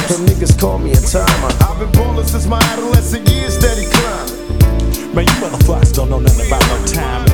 chips. And niggas call me a timer. I've been ballin' since my adolescent years, steady climbing. Man, you motherfuckers don't know nothing about no time.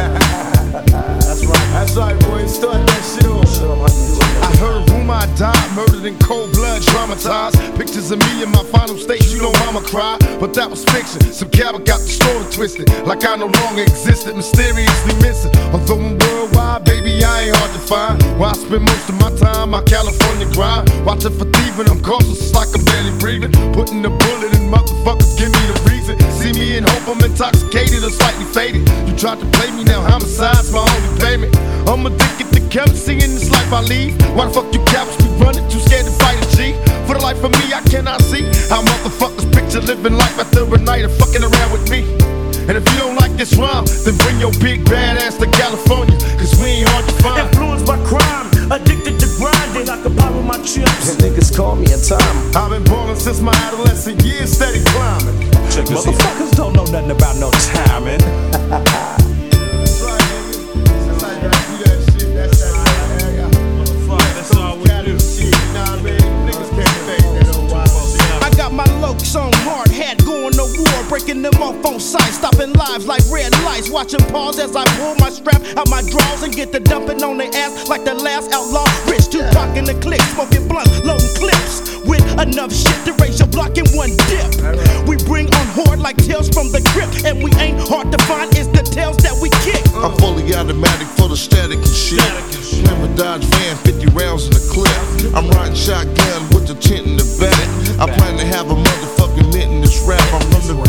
That's right, boy. Start that shit off. I heard rumor I died, murdered in cold blood, traumatized. Pictures of me in my final state, you know mama cried. But that was fiction. Some coward got the story twisted, like I no longer existed, mysteriously missing. Although I'm worldwide, baby, I ain't hard to find. Where I spend most of my time, my California grind. Watching for thieving, I'm cautious, it's like I'm barely breathing. Putting the bullet in motherfuckers, give me the reason. See me in hope, I'm intoxicated or slightly faded. You tried to play me, now homicide's my only payment. I'm addicted to currency in this life I lead. Why the fuck you cowards be running? Too scared to fight a G. For the life of me, I cannot see how motherfuckers picture living life after a night of fucking around with me. And if you don't like this rhyme, then bring your big bad ass to California, cause we ain't hard to find. Influenced by crime, addicted to grinding, I can borrow my chips. And niggas call me a timer. I've been ballin' since my adolescent years, steady climbing. Check this motherfuckers don't know nothing about no timing. That's right, nigga. That's how you gotta do that shit. That's all we do. Nah, man, niggas can't fake that old wild shit. I got my lokes on hard hat, going to war, breaking them off on sight, stopping lives like red lights, watching pause as I pull my strap out my drawers and get the dumping on their ass like the last outlaw. Rich Tupac in the click, smoking blunts, loading clips with enough shit to raise your block in one dip. We bring on horde like tails from the grip, and we ain't hard to find, it's the tails that we kick. I'm fully automatic for the static and shit. Remember Dodge van, 50 rounds in the clip. I'm riding shotgun with the tent in the back. I plan to have a motherfucking mint in this rap. I'm from the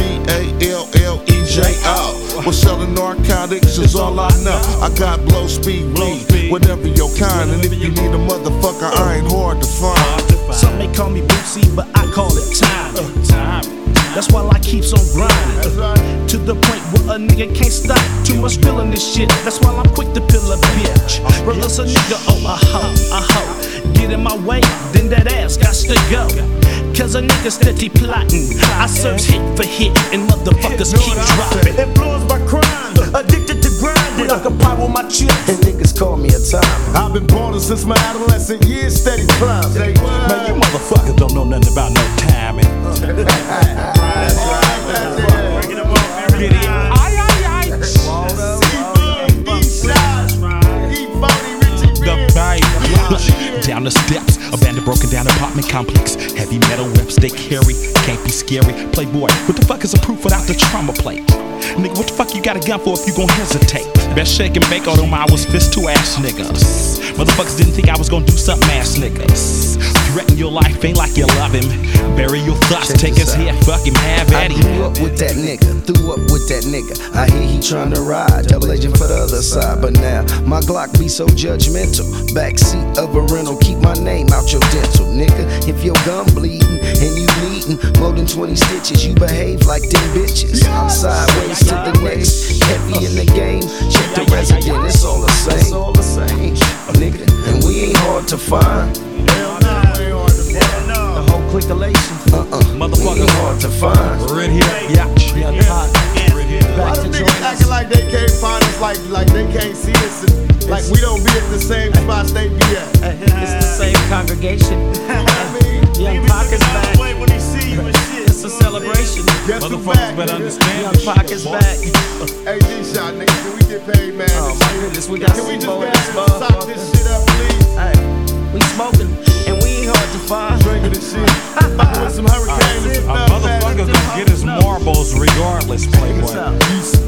VALLEJO. We're selling narcotics is all I know. I got blow speed weed, whatever your kind. And if you need a motherfucker, I ain't hard to find. Some may call me Bootsy, but I call it time. That's why I keeps on grinding, to the point where a nigga can't stop. Too much feeling this shit, that's why I'm quick to pill a bitch. Release a nigga, oh a hoe. Get in my way, then that ass got to go. Cause a nigga steady plotting. I search hit for hit, and motherfuckers keep dropping. Influenced by crime, addicted to grinding, I can buy with my chips. And niggas call me a timer. I've been ballin' since my adolescent years, steady climbing. Man, you motherfuckers don't know nothing about no timing. That's right. Bring it up on every Down the steps, abandoned, broken down apartment complex. Heavy metal reps they carry, can't be scary. Playboy, what the fuck is a proof without the trauma plate? Nigga, what the fuck you got a gun for if you gon' hesitate? Best shake and bake, although I was fist to ass niggas. Motherfuckers didn't think I was gon' do something, ass niggas. Threaten your life, ain't like you love him. Bury your thoughts, take his head, fuck him, have at him. I grew up with that nigga, threw up with that nigga. I hear he tryna ride, double agent for the other side. But now, my Glock be so judgmental. Backseat of a rental, keep my name out your dental, nigga. If your gun bleeding and you bleeding more than 20 stitches, you behave like them bitches. Sideways to the next, heavy in the game. Check the resident, it's all the same. It's all the same, nigga. And we ain't hard to find. The whole clickalation. Motherfucker, we ain't hard to find. Right here, yeah, hot. Why the niggas acting like they can't find us, like they can't see us, and like we don't be at the same spots they be at? It's the same congregation. Young Pac is back. It's a celebration. Guess who Motherfuckers back, better nigga? understand. Young Pac is back. Hey, D-Shot, nigga, can we get paid, man? Oh my goodness, we got Can we some just more go ass ahead and stop this motherfuckers. shit up, please? Hey, we smoking, and we ain't hard to find. Drinking this shit. Fucking with some hurricanes and A some motherfucker gonna get his marbles regardless, Playboy. Check this out.